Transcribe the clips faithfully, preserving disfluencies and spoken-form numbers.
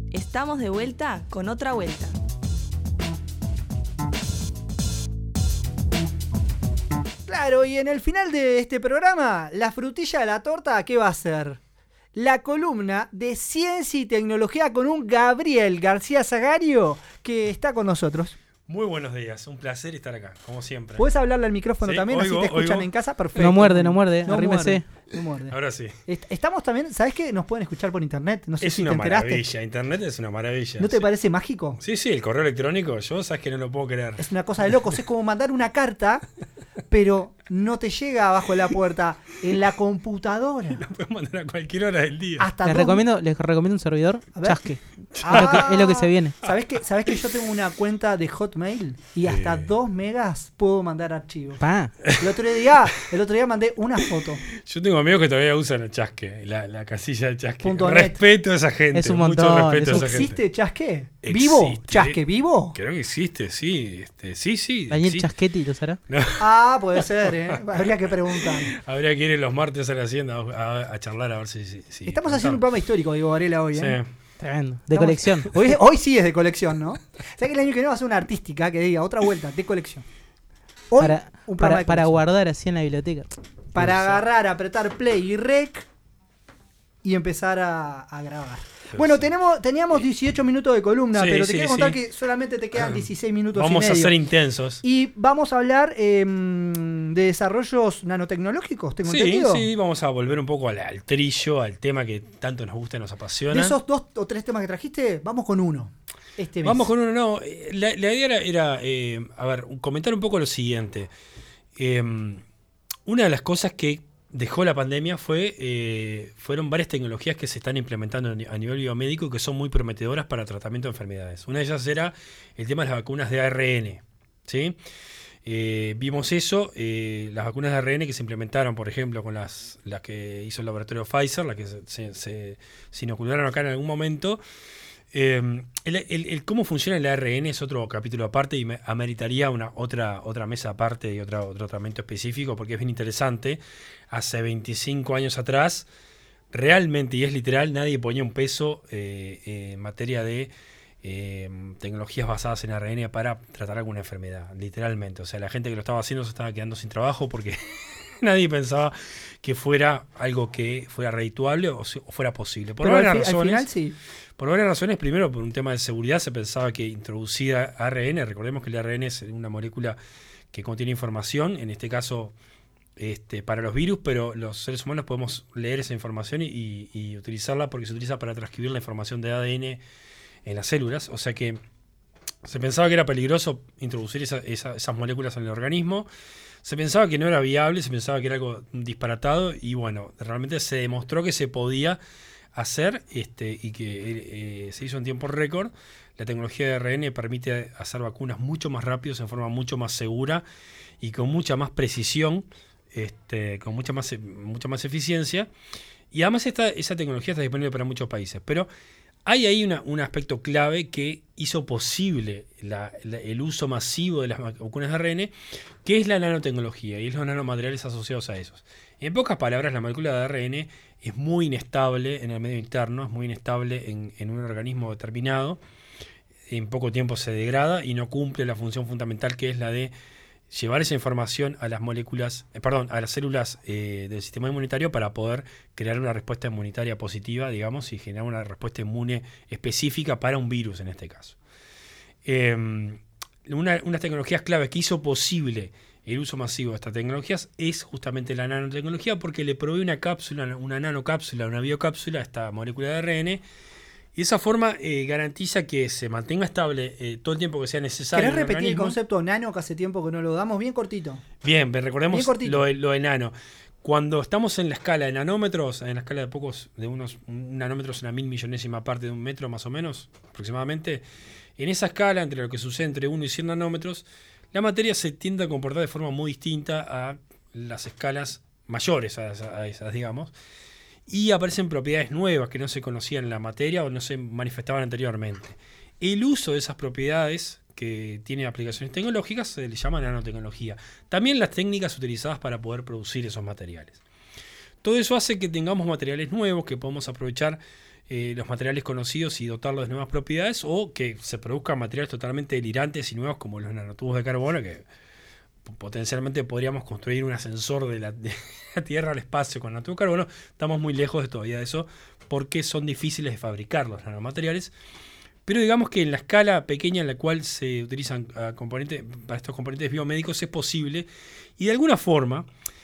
Estamos de vuelta con otra vuelta. Claro, y en el final de este programa, la frutilla de la torta, ¿qué va a ser? La columna de Ciencia y Tecnología con un Gabriel García Sagario que está con nosotros. Muy buenos días, un placer estar acá, como siempre. ¿Puedes hablarle al micrófono ¿Sí? también? Oigo, así te escuchan oigo. en casa. Perfecto. No muerde, no muerde, no arrímese. Muerde, no muerde. Ahora sí. Est- Estamos también, ¿sabes qué? Nos pueden escuchar por internet. No sé Es si una te enteraste. maravilla, internet es una maravilla. ¿No te sí. parece mágico? Sí, sí, el correo electrónico, yo sabes que no lo puedo creer. Es una cosa de locos. Es como mandar una carta, pero no te llega abajo de la puerta. En la computadora. Lo puedes mandar a cualquier hora del día. Hasta Les dos- recomiendo, les recomiendo un servidor, A ver. Chasque. Ah. Es, lo que, es lo que se viene. ¿Sabés que, ¿Sabés que yo tengo una cuenta de Hotmail? Y hasta Sí. dos megas puedo mandar archivos. Pa. El otro día, el otro día mandé una foto. Yo tengo amigos que todavía usan el chasque, la, la casilla del chasque. Punto net. Respeto a esa gente. Es un mucho montón, respeto es a esa ¿Existe gente. Chasque? ¿Vivo? Existe. ¿Chasque vivo? Creo que existe, sí. Este, sí, sí. Daniel existe. Chasquetti lo usará. No, Ah, puede ser, ¿eh? Habría que preguntar. habría que ir los martes a la hacienda a, a- a charlar a ver si. si, si Estamos haciendo un programa histórico, digo, Varela, hoy, ¿eh? Sí. Tremendo. De Estamos- colección. Hoy, hoy sí es de colección, ¿no? O sea que el año que viene va a ser una artística que diga otra vuelta de colección. Hoy, Para, un programa para, de para colección. guardar así en la biblioteca. Para agarrar, apretar play y rec y empezar a, a grabar. Pero Bueno, sí. tenemos, teníamos dieciocho minutos de columna, Sí, pero te sí, quiero contar sí. que solamente te quedan dieciséis minutos Vamos y a medio. ser intensos. Y vamos a hablar eh, de desarrollos nanotecnológicos, tengo Sí, entendido. sí, vamos a volver un poco al, al trillo, al tema que tanto nos gusta y nos apasiona. De esos dos o tres temas que trajiste, vamos con uno. Este mes. Vamos con uno, no. eh, La, la idea era, era, eh, a ver, comentar un poco lo siguiente. Eh, una de las cosas que dejó la pandemia fue eh, fueron varias tecnologías que se están implementando a ni- a nivel biomédico y que son muy prometedoras para tratamiento de enfermedades. Una de ellas era el tema de las vacunas de A R N. ¿Sí? Eh, vimos eso, eh, las vacunas de A R N que se implementaron, por ejemplo, con las, las que hizo el laboratorio Pfizer, las que se, se, se- se inocularon acá en algún momento. Eh, el, el- el cómo funciona el A R N es otro capítulo aparte y me ameritaría una otra otra mesa aparte y otra, otro tratamiento específico porque es bien interesante. Hace veinticinco años atrás, realmente, y es literal, nadie ponía un peso eh, eh, en materia de eh, tecnologías basadas en A R N para tratar alguna enfermedad, literalmente. O sea, la gente que lo estaba haciendo se estaba quedando sin trabajo porque nadie pensaba que fuera algo que fuera redituable o, si- o fuera posible. Por Pero al, varias fi- al razones. final sí. Por varias razones, primero por un tema de seguridad, se pensaba que introducir A R N, recordemos que el A R N es una molécula que contiene información, en este caso este, para los virus, pero los seres humanos podemos leer esa información y, y- y utilizarla porque se utiliza para transcribir la información de A D N en las células, o sea que se pensaba que era peligroso introducir esa- esa- esas moléculas en el organismo. Se pensaba que no era viable, se pensaba que era algo disparatado y bueno, realmente se demostró que se podía hacer este, y que eh, se hizo en tiempo récord. La tecnología de A R N permite hacer vacunas mucho más rápido, en forma mucho más segura y con mucha más precisión, este, con mucha más, mucha más eficiencia. Y además esta, esa tecnología está disponible para muchos países. Pero hay ahí una, un aspecto clave que hizo posible la- la- el uso masivo de las vacunas de A R N, que es la nanotecnología y los nanomateriales asociados a esos. En pocas palabras, la molécula de A R N es muy inestable en el medio interno, es muy inestable en, en un organismo determinado. En poco tiempo se degrada y no cumple la función fundamental que es la de llevar esa información a las moléculas, eh, perdón, a las células eh, del sistema inmunitario para poder crear una respuesta inmunitaria positiva, digamos, y generar una respuesta inmune específica para un virus en este caso. Eh, una, unas tecnologías claves que hizo posible el uso masivo de estas tecnologías es justamente la nanotecnología porque le provee una cápsula, una nanocápsula, una biocápsula a esta molécula de A R N. Y de esa forma eh, garantiza que se mantenga estable eh, todo el tiempo que sea necesario. ¿Querés en el repetir el organismo. concepto nano que hace tiempo que no lo damos? Bien cortito. Bien, pero recordemos Bien cortito. lo, de- lo de nano. Cuando estamos en la escala de nanómetros, en la escala de pocos, de unos un nanómetros, una mil millonésima parte de un metro más o menos, aproximadamente, en esa escala, entre lo que sucede entre uno y cien nanómetros, la materia se tiende a comportar de forma muy distinta a las escalas mayores, a, esa- a esas, digamos, y aparecen propiedades nuevas que no se conocían en la materia o no se manifestaban anteriormente. El uso de esas propiedades que tiene aplicaciones tecnológicas se le llama nanotecnología. También las técnicas utilizadas para poder producir esos materiales. Todo eso hace que tengamos materiales nuevos que podemos aprovechar eh, los materiales conocidos y dotarlos de nuevas propiedades, o que se produzcan materiales totalmente delirantes y nuevos como los nanotubos de carbono, que potencialmente podríamos construir un ascensor de la, de la Tierra al espacio con nanotubos de carbono. Estamos muy lejos de todavía de eso porque son difíciles de fabricar los nanomateriales. Pero digamos que en la escala pequeña en la cual se utilizan uh, componentes, para estos componentes biomédicos es posible, y de alguna forma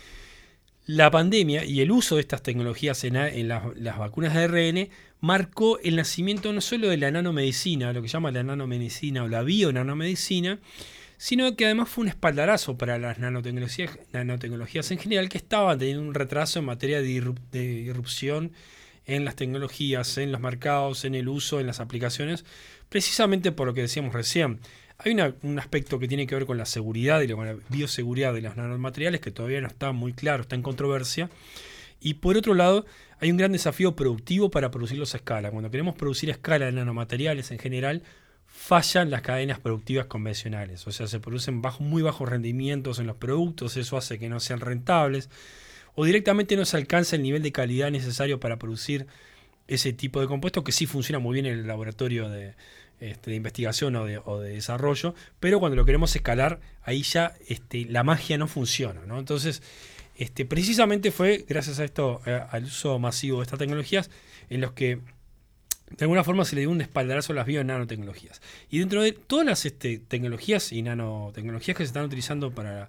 la pandemia y el uso de estas tecnologías en, en las, las vacunas de A R N marcó el nacimiento no solo de la nanomedicina, lo que se llama la nanomedicina o la bionanomedicina, sino que además fue un espaldarazo para las nanotecnologías, nanotecnologías en general, que estaban teniendo un retraso en materia de, irrup, de irrupción en las tecnologías, en los mercados, en el uso, en las aplicaciones, precisamente por lo que decíamos recién. Hay una, un aspecto que tiene que ver con la seguridad y con la bioseguridad de los nanomateriales que todavía no está muy claro, está en controversia. Y por otro lado, hay un gran desafío productivo para producirlos a escala. Cuando queremos producir a escala de nanomateriales en general, fallan las cadenas productivas convencionales. O sea, se producen bajo, muy bajos rendimientos en los productos, eso hace que no sean rentables, o directamente no se alcanza el nivel de calidad necesario para producir ese tipo de compuestos, que sí funciona muy bien en el laboratorio de, este, de investigación o de, o de desarrollo, pero cuando lo queremos escalar, ahí ya este, la magia no funciona, ¿no? Entonces, este, precisamente fue gracias a esto, eh, al uso masivo de estas tecnologías, en los que de alguna forma se le dio un espaldarazo a las bio-nanotecnologías. Y dentro de todas las este, tecnologías y nanotecnologías que se están utilizando para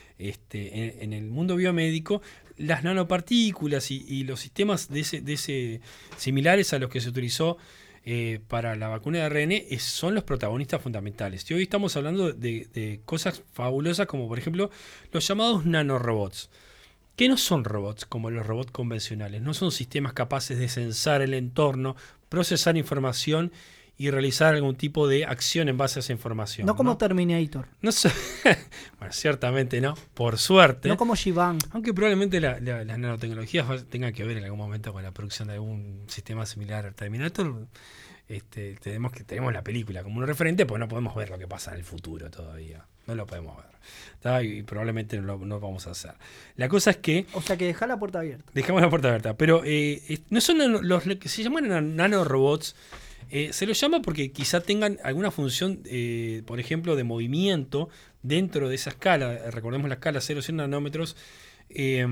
este, en, en el mundo biomédico, las nanopartículas y, y los sistemas de ese, de ese similares a los que se utilizó eh, para la vacuna de A R N es, son los protagonistas fundamentales. Y hoy estamos hablando de, de cosas fabulosas como por ejemplo los llamados nanorobots, que no son robots como los robots convencionales, no son sistemas capaces de sensar el entorno, procesar información y realizar algún tipo de acción en base a esa información. No como ¿no? Terminator. No so bueno, ciertamente no, por suerte. No como Shivan. Aunque probablemente la, la, las nanotecnologías tengan que ver en algún momento con la producción de algún sistema similar al Terminator. Este, tenemos, que, tenemos la película como un referente, pues no podemos ver lo que pasa en el futuro todavía. No lo podemos ver. ¿Está? Y probablemente no lo no vamos a hacer. La cosa es que... O sea que deja la puerta abierta. Dejamos la puerta abierta. Pero eh, no son los, los que se llaman nanorobots. Eh, se los llama porque quizá tengan alguna función, eh, por ejemplo, de movimiento dentro de esa escala. Recordemos la escala cero a cien nanómetros. Eh,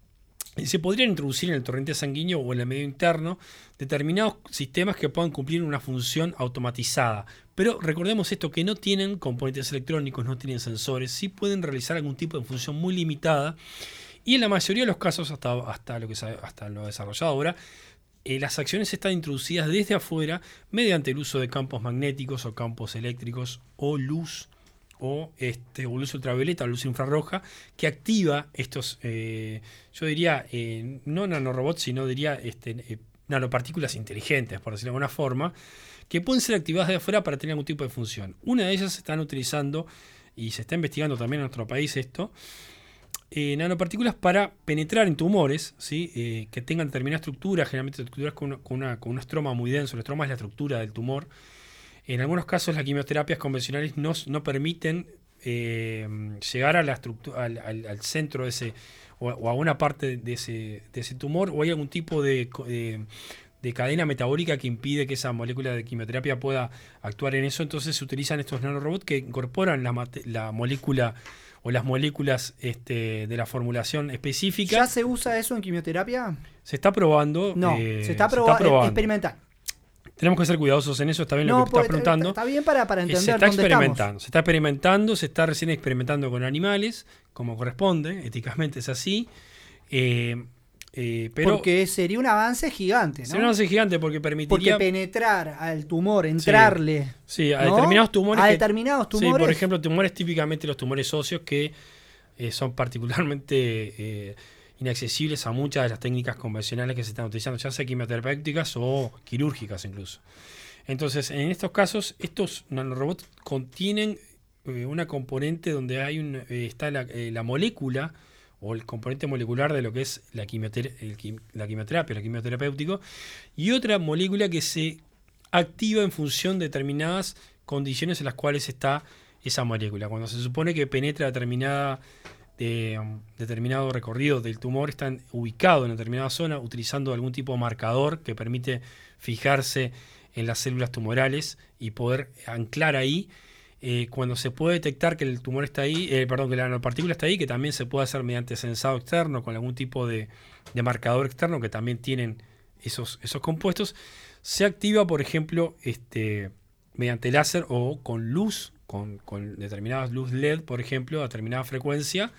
se podrían introducir en el torrente sanguíneo o en el medio interno determinados sistemas que puedan cumplir una función automatizada. Pero recordemos esto, que no tienen componentes electrónicos, no tienen sensores, sí pueden realizar algún tipo de función muy limitada. Y en la mayoría de los casos, hasta, hasta, lo, que sabe, hasta lo desarrollado ahora, Eh, las acciones están introducidas desde afuera mediante el uso de campos magnéticos o campos eléctricos o luz o, este, o luz ultravioleta o luz infrarroja que activa estos, eh, yo diría, eh, no nanorobots, sino diría este, eh, nanopartículas inteligentes, por decirlo de alguna forma, que pueden ser activadas de afuera para tener algún tipo de función. Una de ellas se están utilizando, y se está investigando también en nuestro país esto, Eh, nanopartículas para penetrar en tumores, ¿sí? eh, que tengan determinada estructura, generalmente estructuras con, una, con, una, con un estroma muy denso. El estroma es la estructura del tumor. En algunos casos las quimioterapias convencionales no, no permiten eh, llegar a la estructura, al, al, al centro de ese, o, o a una parte de ese, de ese tumor, o hay algún tipo de, de, de cadena metabólica que impide que esa molécula de quimioterapia pueda actuar en eso. Entonces se utilizan estos nanorobots que incorporan la, la molécula o las moléculas este, de la formulación específica. ¿Ya se usa eso en quimioterapia? Se está probando. No, eh, se, está se proba está probando. Experimental. Tenemos que ser cuidadosos en eso, está bien no, lo que estás preguntando. Está bien para, para entender se está dónde experimentando, estamos. se está experimentando, se está recién experimentando con animales, como corresponde, éticamente es así. Eh, eh, pero porque sería un avance gigante, ¿no? Sería un avance gigante porque permitiría... Porque penetrar al tumor, entrarle... Sí, sí a ¿no? determinados tumores... A que, determinados tumores... Sí, por ejemplo, tumores típicamente los tumores óseos que eh, son particularmente eh, inaccesibles a muchas de las técnicas convencionales que se están utilizando, ya sea quimioterapéuticas o quirúrgicas incluso. Entonces, en estos casos, estos nanorobots contienen eh, una componente donde hay un, eh, está la, eh, la molécula o el componente molecular de lo que es la, quimioter el, la quimioterapia, el quimioterapéutico, y otra molécula que se activa en función de determinadas condiciones en las cuales está esa molécula. Cuando se supone que penetra determinada de um, determinado recorrido del tumor están ubicados en determinada zona utilizando algún tipo de marcador que permite fijarse en las células tumorales y poder anclar ahí. Eh, cuando se puede detectar que el tumor está ahí, eh, perdón, que la nanopartícula está ahí, que también se puede hacer mediante sensado externo con algún tipo de, de marcador externo que también tienen esos, esos compuestos, se activa, por ejemplo, este, mediante láser o con luz, con, con determinadas luz L E D, por ejemplo, a determinada frecuencia,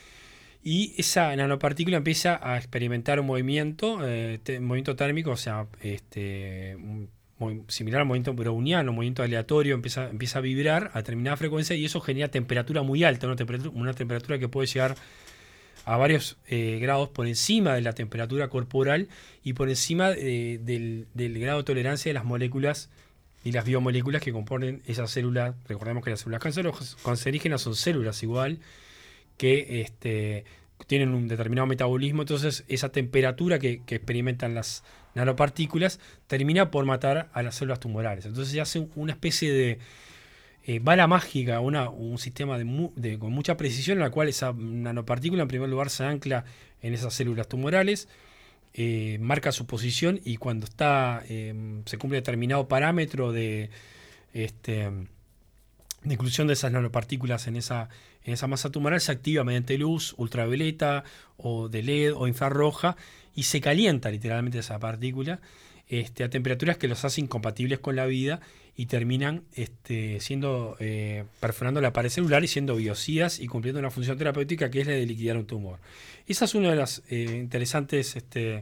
y esa nanopartícula empieza a experimentar un movimiento, eh, te, movimiento térmico, o sea, este, un, muy similar al movimiento browniano, un movimiento aleatorio, empieza, empieza a vibrar a determinada frecuencia y eso genera temperatura muy alta, una temperatura, una temperatura que puede llegar a varios eh, grados por encima de la temperatura corporal y por encima eh, del, del grado de tolerancia de las moléculas y las biomoléculas que componen esa célula. Recordemos que las células cancerígenas son células igual que este, tienen un determinado metabolismo, entonces esa temperatura que, que experimentan las nanopartículas termina por matar a las células tumorales. Entonces se hace una especie de eh, bala mágica, una, un sistema de, mu de, con mucha precisión en la cual esa nanopartícula en primer lugar se ancla en esas células tumorales, eh, marca su posición y cuando está eh, se cumple determinado parámetro de, este, de inclusión de esas nanopartículas en esa, en esa masa tumoral, se activa mediante luz ultravioleta o de L E D o infrarroja y se calienta literalmente esa partícula este, a temperaturas que los hacen incompatibles con la vida y terminan este, siendo eh, perforando la pared celular y siendo biocidas y cumpliendo una función terapéutica que es la de liquidar un tumor. Esa es una de las eh, interesantes este,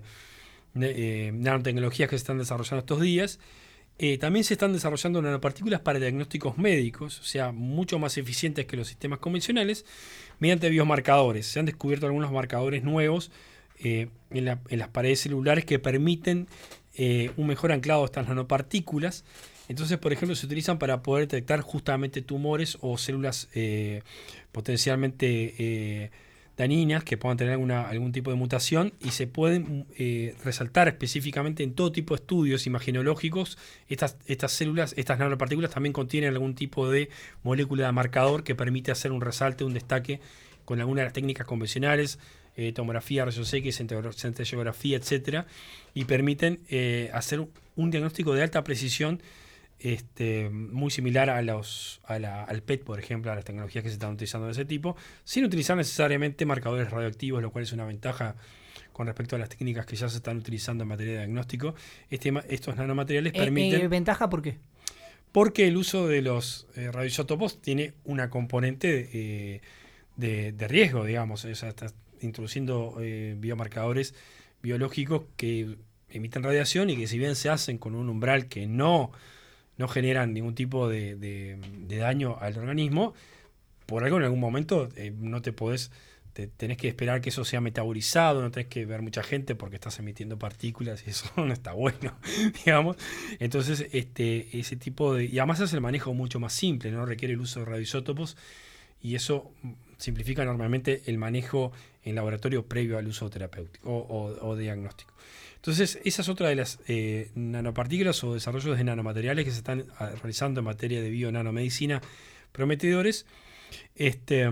eh, nanotecnologías que se están desarrollando estos días. Eh, también se están desarrollando nanopartículas para diagnósticos médicos, o sea, mucho más eficientes que los sistemas convencionales, mediante biomarcadores. Se han descubierto algunos marcadores nuevos eh, en, la, en las paredes celulares que permiten eh, un mejor anclado de estas nanopartículas. Entonces, por ejemplo, se utilizan para poder detectar justamente tumores o células eh, potencialmente eh, dañinas que puedan tener alguna, algún tipo de mutación y se pueden eh, resaltar específicamente en todo tipo de estudios imagenológicos. Estas, estas células, estas nanopartículas también contienen algún tipo de molécula de marcador que permite hacer un resalte, un destaque con alguna de las técnicas convencionales, eh, tomografía, rayos X, centellografía, etcétera, y permiten eh, hacer un diagnóstico de alta precisión Este, muy similar a los, a la, al P E T, por ejemplo, a las tecnologías que se están utilizando de ese tipo, sin utilizar necesariamente marcadores radioactivos, lo cual es una ventaja con respecto a las técnicas que ya se están utilizando en materia de diagnóstico. Este, estos nanomateriales eh, permiten... Eh, ¿Ventaja por qué? Porque el uso de los eh, radioisótopos tiene una componente eh, de, de riesgo, digamos. O sea, está introduciendo eh, biomarcadores biológicos que emiten radiación y que si bien se hacen con un umbral que no... no generan ningún tipo de, de, de daño al organismo, por algo en algún momento eh, no te podés, te, tenés que esperar que eso sea metabolizado, no tenés que ver mucha gente porque estás emitiendo partículas y eso no está bueno, digamos. Entonces, este, ese tipo de... Y además hace el manejo mucho más simple, no requiere el uso de radioisótopos y eso simplifica enormemente el manejo en laboratorio previo al uso terapéutico o, o, o diagnóstico. Entonces, esa es otra de las eh, nanopartículas o desarrollos de nanomateriales que se están a, realizando en materia de bio-nanomedicina prometedores. Este,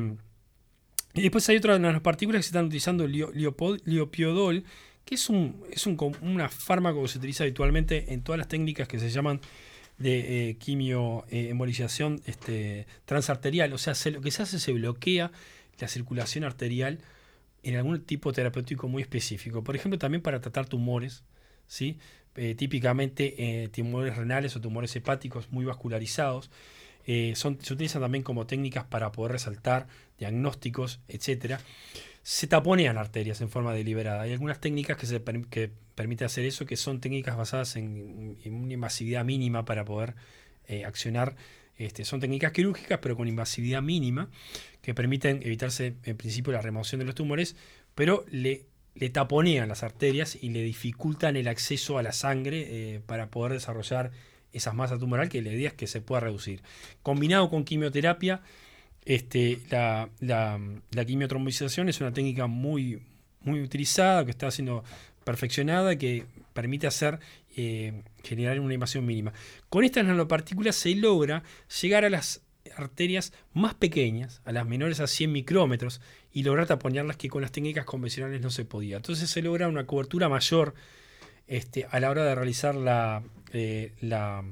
y después hay otras nanopartículas que se están utilizando, el liopiodol, que es, un, es un, una fármaco que se utiliza habitualmente en todas las técnicas que se llaman de eh, quimioembolización este, transarterial. O sea, se, lo que se hace se bloquea la circulación arterial en algún tipo terapéutico muy específico. Por ejemplo, también para tratar tumores, ¿sí? Eh, típicamente eh, tumores renales o tumores hepáticos muy vascularizados. Eh, son, se utilizan también como técnicas para poder resaltar diagnósticos, etcétera. Se taponean arterias en forma deliberada. Hay algunas técnicas que, se per, que permiten hacer eso, que son técnicas basadas en, en una invasividad mínima para poder eh, accionar. Este, son técnicas quirúrgicas, pero con invasividad mínima, que permiten evitarse en principio la remoción de los tumores, pero le, le taponean las arterias y le dificultan el acceso a la sangre eh, para poder desarrollar esas masas tumoral, que la idea es que se pueda reducir. Combinado con quimioterapia, este, la, la, la quimiotrombocización es una técnica muy, muy utilizada, que está siendo perfeccionada, que permite hacer eh, generar una invasión mínima. Con estas nanopartículas se logra llegar a las arterias más pequeñas, a las menores a cien micrómetros, y lograr taponearlas que con las técnicas convencionales no se podía. Entonces se logra una cobertura mayor este, a la hora de realizar la, eh, la,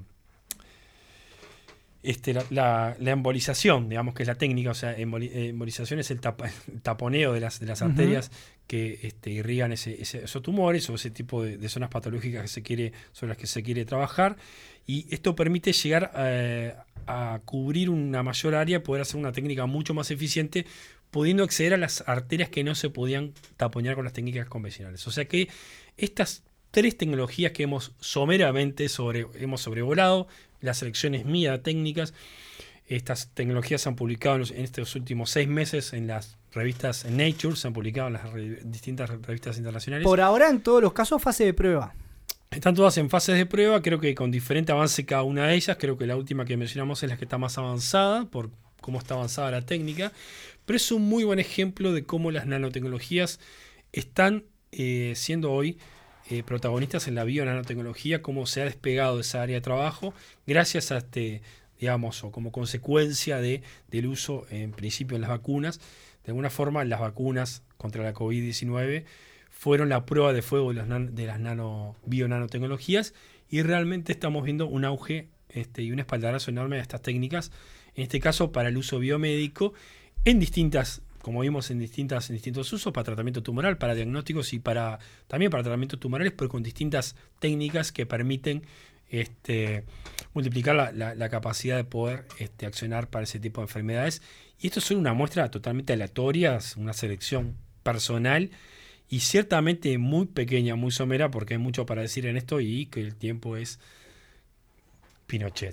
este, la, la, la embolización, digamos que es la técnica. O sea, emboli, embolización es el, tap, el taponeo de las, de las uh-huh. arterias que este, irrigan ese, ese, esos tumores o ese tipo de, de zonas patológicas que se quiere, sobre las que se quiere trabajar. Y esto permite llegar eh, a cubrir una mayor área, poder hacer una técnica mucho más eficiente, pudiendo acceder a las arterias que no se podían taponear con las técnicas convencionales. O sea que estas tres tecnologías que hemos someramente sobre, hemos sobrevolado, la selección es mía de técnicas, estas tecnologías se han publicado en, los, en estos últimos seis meses en las revistas en Nature, se han publicado en las re, distintas revistas internacionales. Por ahora, en todos los casos, fase de prueba. Están todas en fases de prueba, creo que con diferente avance cada una de ellas. Creo que la última que mencionamos es la que está más avanzada, por cómo está avanzada la técnica. Pero es un muy buen ejemplo de cómo las nanotecnologías están eh, siendo hoy eh, protagonistas en la bionanotecnología, cómo se ha despegado de esa área de trabajo, gracias a este, digamos, o como consecuencia de, del uso, en principio, en las vacunas. De alguna forma, las vacunas contra la covid diecinueve fueron la prueba de fuego de las, nan- de las nano, bionanotecnologías, y realmente estamos viendo un auge este, y un espaldarazo enorme de estas técnicas, en este caso para el uso biomédico, en distintas, como vimos, en, distintas, en distintos usos, para tratamiento tumoral, para diagnósticos y para también para tratamientos tumorales, pero con distintas técnicas que permiten este, multiplicar la, la, la capacidad de poder este, accionar para ese tipo de enfermedades. Y esto es solo una muestra totalmente aleatoria, una selección personal, y ciertamente muy pequeña, muy somera, porque hay mucho para decir en esto y que el tiempo es Pinochet.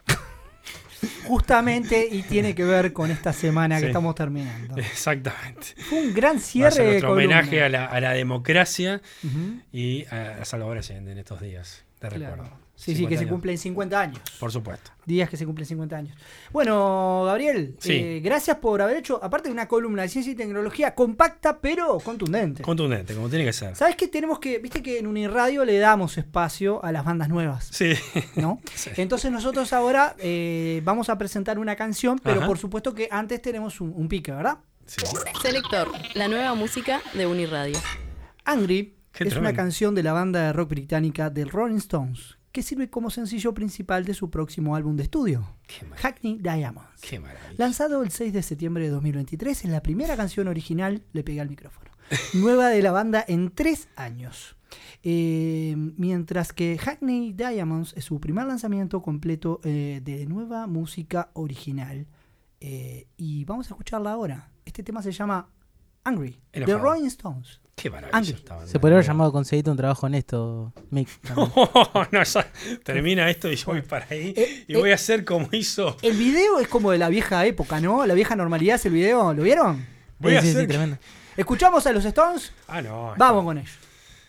Justamente, y tiene que ver con esta semana sí, que estamos terminando. Exactamente. Fue un gran cierre de nuestro columna. homenaje a la, a la democracia uh-huh. y a, a Salvador Allende en estos días de claro. recuerdo. Sí, sí, que se cumplen cincuenta años. Por supuesto. Días que se cumplen cincuenta años. Bueno, Gabriel, sí. eh, gracias por haber hecho, aparte de una columna de ciencia y tecnología compacta, pero contundente. Contundente, como tiene que ser. ¿Sabes qué tenemos que, viste que en Uniradio le damos espacio a las bandas nuevas? Sí. ¿No? Sí. Entonces nosotros ahora eh, vamos a presentar una canción, pero Ajá. por supuesto que antes tenemos un, un pique, ¿verdad? Sí. Selector, la nueva música de Uniradio. Angry Qué es tremendo. una canción de la banda de rock británica The Rolling Stones, que sirve como sencillo principal de su próximo álbum de estudio, Hackney Diamonds. Qué maravilla. Lanzado el seis de septiembre de dos mil veintitrés, es la primera canción original, le pega al micrófono, nueva de la banda en tres años. Eh, mientras que Hackney Diamonds es su primer lanzamiento completo eh, de nueva música original. Eh, y vamos a escucharla ahora. Este tema se llama Angry, Enojado. The Rolling Stones. Qué maravilla. Angry. esta banda. Se podría haber llamado conseguirte un trabajo honesto, Mick. No, no, ya termina esto y yo voy para ahí Eh, y eh, voy a hacer como hizo. El video es como de la vieja época, ¿no? La vieja normalidad es el video. ¿Lo vieron? Voy Sí, a sí, hacer. sí, tremendo. ¿Escuchamos a los Stones? Ah, no. Vamos con ellos.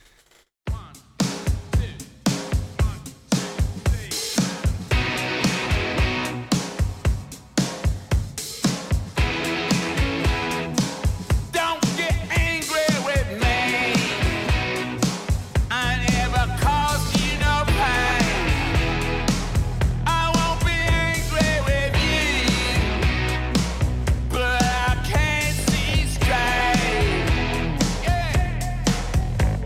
Don't get angry with me. I never caused you no pain. I won't be angry with you, but I can't see straight. Yeah.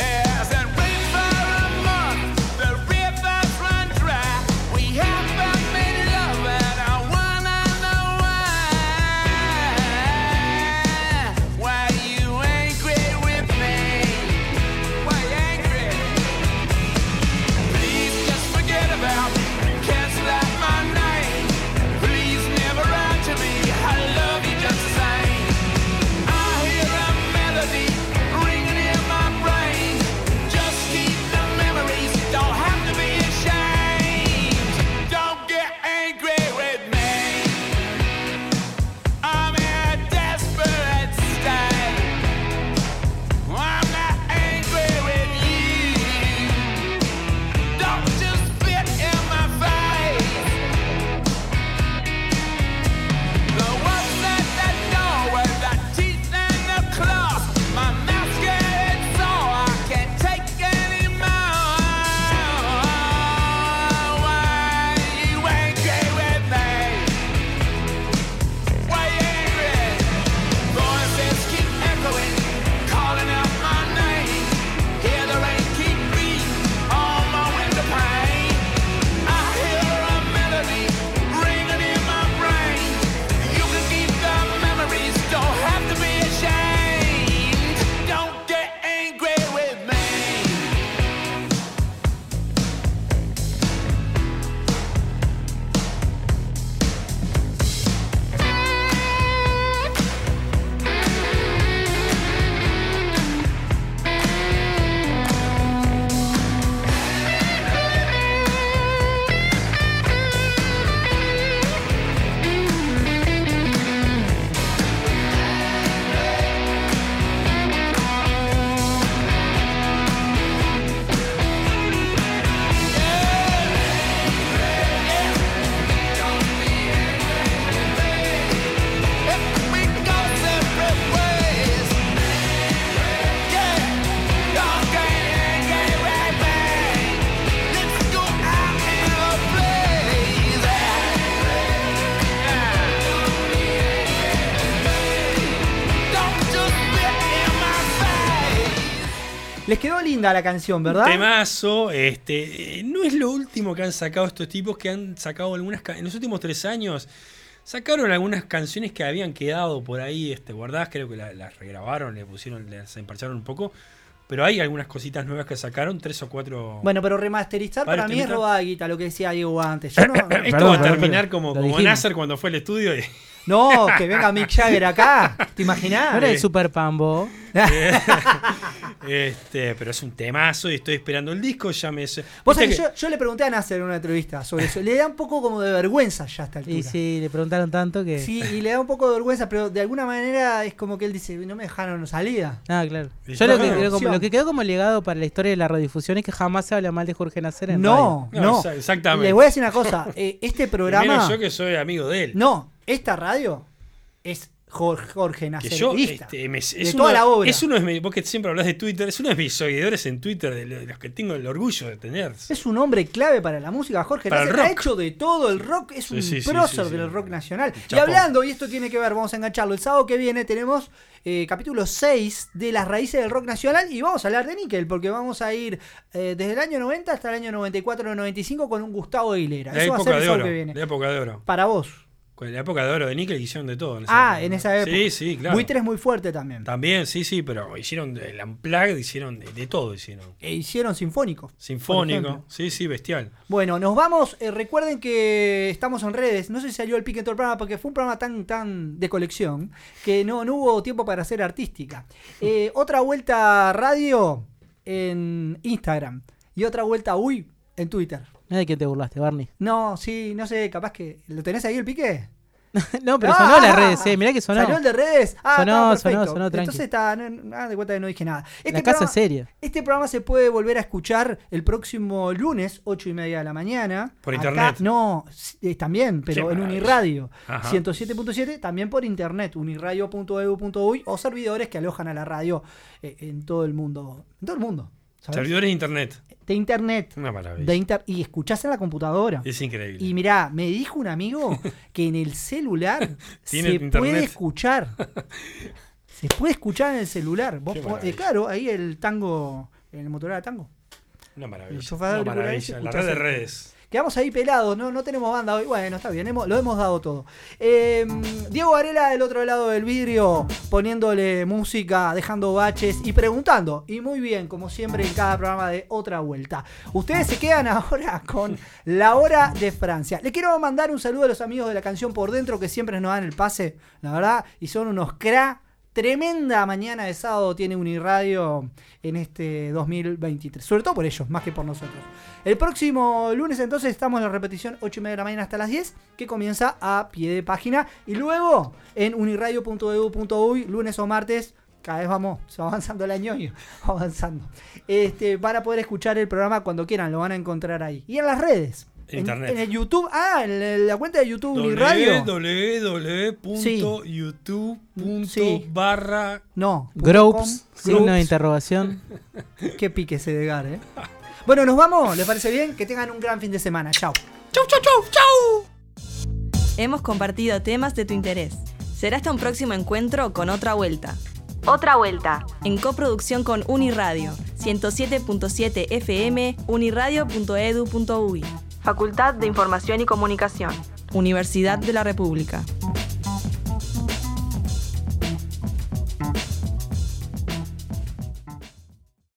Les quedó linda la canción, ¿verdad? Temazo, este, eh, no es lo último que han sacado estos tipos, que han sacado algunas, ca- en los últimos tres años, sacaron algunas canciones que habían quedado por ahí este, guardadas, creo que la- las regrabaron, le pusieron, las emparcharon un poco, pero hay algunas cositas nuevas que sacaron, tres o cuatro... Bueno, pero remasterizar Varios para mí es temitas. robar guita, lo que decía Diego antes. Yo no, Esto Perdón, va a perdón, terminar perdón. como, Lo como dijimos. Nasser cuando fue al estudio y... no, que venga Mick Jagger acá, ¿te imaginás? ¿No era eh. el Super Pambo? este, pero es un temazo y estoy esperando el disco, ya me... Vos Viste sabés que que- yo, yo le pregunté a Nasser en una entrevista sobre eso. Le da un poco como de vergüenza ya a esta altura. Y sí, le preguntaron tanto que... Sí, y le da un poco de vergüenza, pero de alguna manera es como que él dice, no me dejaron salida. Ah, claro. Y Yo lo que, no, quedó como, opción. lo que quedó como legado para la historia de la radiodifusión es que jamás se habla mal de Jorge Nasser en No, No, no. exa- exactamente. Les voy a decir una cosa, eh, este y programa... menos yo que soy amigo de él. No, esta radio es Jorge, Jorge Que Nasser. yo, este, me- es de uno, toda la obra. Es uno de mis, vos que siempre hablas de Twitter, es uno de mis seguidores en Twitter, de lo- de los que tengo el orgullo de tener. Es un hombre clave para la música. Jorge Para el Nasser ha rock. hecho de todo. El rock es Sí, un sí, sí, prócer sí, sí. del rock nacional. Y Chapón. hablando, y esto tiene que ver, vamos a engancharlo. El sábado que viene tenemos eh, capítulo seis de las raíces del rock nacional y vamos a hablar de níquel, porque vamos a ir eh, desde el año noventa hasta el año noventa y cuatro o noventa y cinco con un Gustavo Aguilera. La Eso va a ser época el de sábado oro. que viene. La época de oro. Para vos. Con la época de oro de Nickel hicieron de todo. En Ah, época. en esa época. Sí, sí, claro. Buitre es muy fuerte también. También, sí, sí, pero hicieron el Unplugged, hicieron de, de todo, hicieron. E hicieron sinfónico. por Sinfónico, ejemplo. sí, sí, bestial. Bueno, nos vamos. Eh, recuerden que estamos en redes. No sé si salió el pique en todo el programa porque fue un programa tan, tan de colección que no, no hubo tiempo para hacer artística. Eh, otra vuelta radio en Instagram y otra vuelta uy en Twitter. Mira de quién te burlaste, Barney. No, sí, no sé, capaz que. ¿Lo tenés ahí el pique? No, pero Ah, sonó en las redes, eh. Mirá que sonó. ¿Salió el de redes? Ah, Sonó, estaba perfecto. sonó, sonó, tranqui. Entonces está, no, no, de cuenta que no dije nada. Este La casa programa- es seria. Este programa se puede volver a escuchar el próximo lunes, ocho y media de la mañana. Por Acá- internet. No, eh, también, pero Qué en maravilla. Uniradio. Ajá. ciento siete punto siete, también por internet, uniradio punto e u punto uy o servidores que alojan a la radio eh, en todo el mundo. En todo el mundo. ¿sabes? Servidores de internet. De internet. Una maravilla. De inter y escuchás en la computadora. Es increíble. Y mirá, me dijo un amigo que en el celular Tiene se internet. puede escuchar. Se puede escuchar en el celular. Vos Qué po- eh, maravilla. claro, ahí el tango, el Motorola Tango. Una maravilla. El sofá de Una auriculares, maravilla. La escuchás red de el- redes. Quedamos ahí pelados, no, no tenemos banda hoy. Bueno, está bien, hemos- lo hemos dado todo. Eh, Diego Varela del otro lado del vidrio, poniéndole música, dejando baches y preguntando. Y muy bien, como siempre en cada programa de Otra Vuelta. Ustedes se quedan ahora con La Hora de Francia. Le quiero mandar un saludo a los amigos de la canción Por Dentro que siempre nos dan el pase, la verdad, y son unos cra. Tremenda mañana de sábado tiene Uniradio en este dos mil veintitrés. Sobre todo por ellos, más que por nosotros. El próximo lunes entonces estamos en la repetición ocho y media de la mañana hasta las diez, que comienza a pie de página. Y luego en uniradio punto e u punto uy, lunes o martes, cada vez vamos, se va avanzando el año y va avanzando. Este, van a poder escuchar el programa cuando quieran, lo van a encontrar ahí. Y en las redes. En, Internet. en el YouTube, ah, en el- la cuenta de YouTube Uniradio. w w w punto youtube punto Sí. barra No. Groups, com, signo de groups. interrogación. Qué pique ese de Gar, ¿eh? Bueno, nos vamos. ¿Les parece bien? Que tengan un gran fin de semana. Chao. Hemos compartido temas de tu interés. Será hasta un próximo encuentro con Otra Vuelta. Otra Vuelta. En coproducción con Uniradio. ciento siete punto siete F M, uniradio punto e d u punto uy. Facultad de Información y Comunicación. Universidad de la República.